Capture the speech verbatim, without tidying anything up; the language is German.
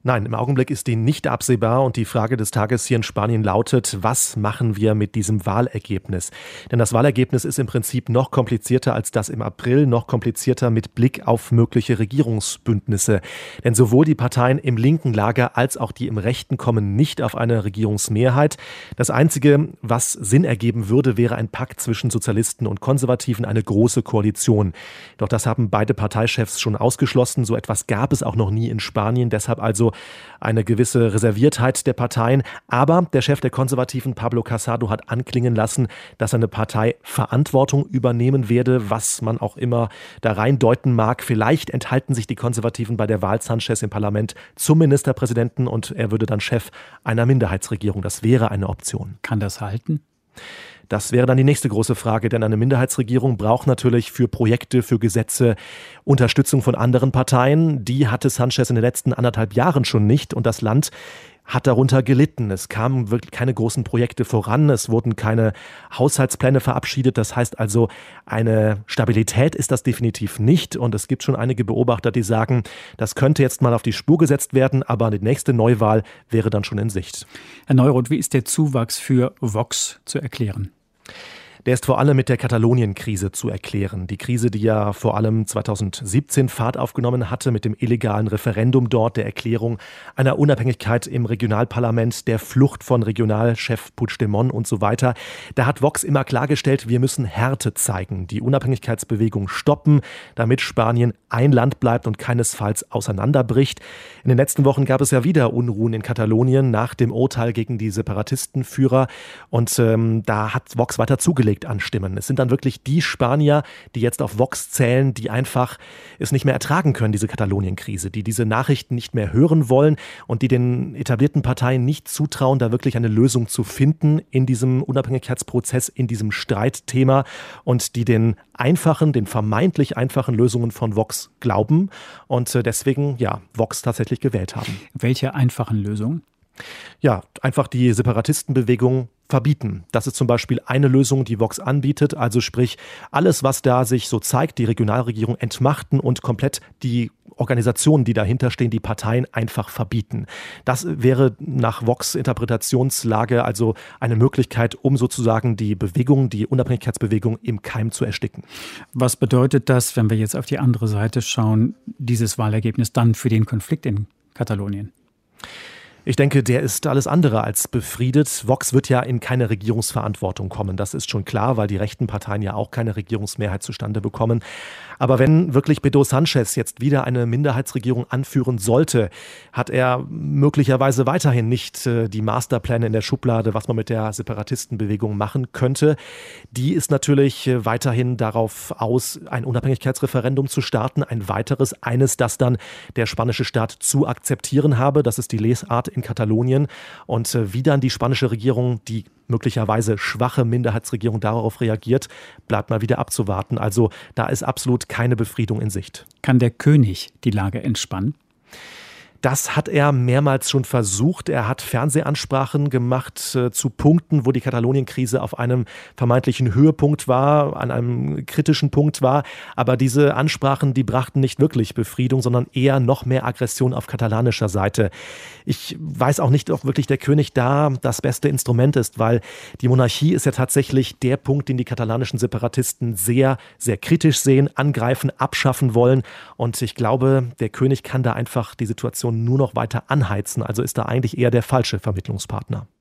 Nein, im Augenblick ist die nicht absehbar und die Frage des Tages hier in Spanien lautet, was machen wir mit diesem Wahlergebnis? Denn das Wahlergebnis ist im Prinzip noch komplizierter als das im April, noch komplizierter mit Blick auf mögliche Regierungsbündnisse. Denn sowohl die Parteien im linken Lager als auch die im rechten kommen nicht auf eine Regierungsmehrheit. Das Einzige, was Sinn ergeben würde, wäre ein Pakt zwischen Sozialisten und Konservativen, eine große Koalition. Doch das haben beide Parteichefs schon ausgeschlossen. So etwas gab es auch noch nie in Spanien. Deshalb also eine gewisse Reserviertheit der Parteien. Aber der Chef der Konservativen, Pablo Casado, hat anklingen lassen, dass seine Partei Verantwortung übernehmen werde, was man auch immer da reindeuten mag. Vielleicht enthalten sich die Konservativen bei der Wahl Sánchez im Parlament zum Ministerpräsidenten und er würde dann Chef einer Minderheitsregierung. Das wäre eine Option. Kann das halten? Das wäre dann die nächste große Frage, denn eine Minderheitsregierung braucht natürlich für Projekte, für Gesetze Unterstützung von anderen Parteien. Die hatte Sánchez in den letzten anderthalb Jahren schon nicht und das Land hat darunter gelitten. Es kamen wirklich keine großen Projekte voran, es wurden keine Haushaltspläne verabschiedet. Das heißt also, eine Stabilität ist das definitiv nicht und es gibt schon einige Beobachter, die sagen, das könnte jetzt mal auf die Spur gesetzt werden, aber die nächste Neuwahl wäre dann schon in Sicht. Herr Neuroth, wie ist der Zuwachs für Vox zu erklären? Der ist vor allem mit der Katalonien-Krise zu erklären. Die Krise, die ja vor allem zweitausendsiebzehn Fahrt aufgenommen hatte mit dem illegalen Referendum dort, der Erklärung einer Unabhängigkeit im Regionalparlament, der Flucht von Regionalchef Puigdemont und so weiter. Da hat Vox immer klargestellt, wir müssen Härte zeigen, die Unabhängigkeitsbewegung stoppen, damit Spanien ein Land bleibt und keinesfalls auseinanderbricht. In den letzten Wochen gab es ja wieder Unruhen in Katalonien nach dem Urteil gegen die Separatistenführer und ähm, da hat Vox weiter zugelegt an Stimmen. Es sind dann wirklich die Spanier, die jetzt auf Vox zählen, die einfach es nicht mehr ertragen können, diese Katalonien-Krise, die diese Nachrichten nicht mehr hören wollen und die den etablierten Parteien nicht zutrauen, da wirklich eine Lösung zu finden in diesem Unabhängigkeitsprozess, in diesem Streitthema und die den einfachen, den vermeintlich einfachen Lösungen von Vox glauben und deswegen, ja, Vox tatsächlich gewählt haben. Welche einfachen Lösungen? Ja, einfach die Separatistenbewegung verbieten. Das ist zum Beispiel eine Lösung, die Vox anbietet. Also sprich, alles, was da sich so zeigt, die Regionalregierung entmachten und komplett die Organisationen, die dahinter stehen, die Parteien einfach verbieten. Das wäre nach Vox Interpretationslage also eine Möglichkeit, um sozusagen die Bewegung, die Unabhängigkeitsbewegung im Keim zu ersticken. Was bedeutet das, wenn wir jetzt auf die andere Seite schauen, dieses Wahlergebnis dann für den Konflikt in Katalonien? Ich denke, der ist alles andere als befriedet. Vox wird ja in keine Regierungsverantwortung kommen. Das ist schon klar, weil die rechten Parteien ja auch keine Regierungsmehrheit zustande bekommen. Aber wenn wirklich Pedro Sánchez jetzt wieder eine Minderheitsregierung anführen sollte, hat er möglicherweise weiterhin nicht äh, die Masterpläne in der Schublade, was man mit der Separatistenbewegung machen könnte. Die ist natürlich äh, weiterhin darauf aus, ein Unabhängigkeitsreferendum zu starten. Ein weiteres, eines, das dann der spanische Staat zu akzeptieren habe. Das ist die Lesart in Katalonien. Und äh, wie dann die spanische Regierung, die möglicherweise schwache Minderheitsregierung darauf reagiert, bleibt mal wieder abzuwarten. Also da ist absolut keine Befriedung in Sicht. Kann der König die Lage entspannen? Das hat er mehrmals schon versucht. Er hat Fernsehansprachen gemacht äh, zu Punkten, wo die Katalonien-Krise auf einem vermeintlichen Höhepunkt war, an einem kritischen Punkt war. Aber diese Ansprachen, die brachten nicht wirklich Befriedung, sondern eher noch mehr Aggression auf katalanischer Seite. Ich weiß auch nicht, ob wirklich der König da das beste Instrument ist, weil die Monarchie ist ja tatsächlich der Punkt, den die katalanischen Separatisten sehr, sehr kritisch sehen, angreifen, abschaffen wollen. Und ich glaube, der König kann da einfach die Situation nur noch weiter anheizen. Also ist da eigentlich eher der falsche Vermittlungspartner.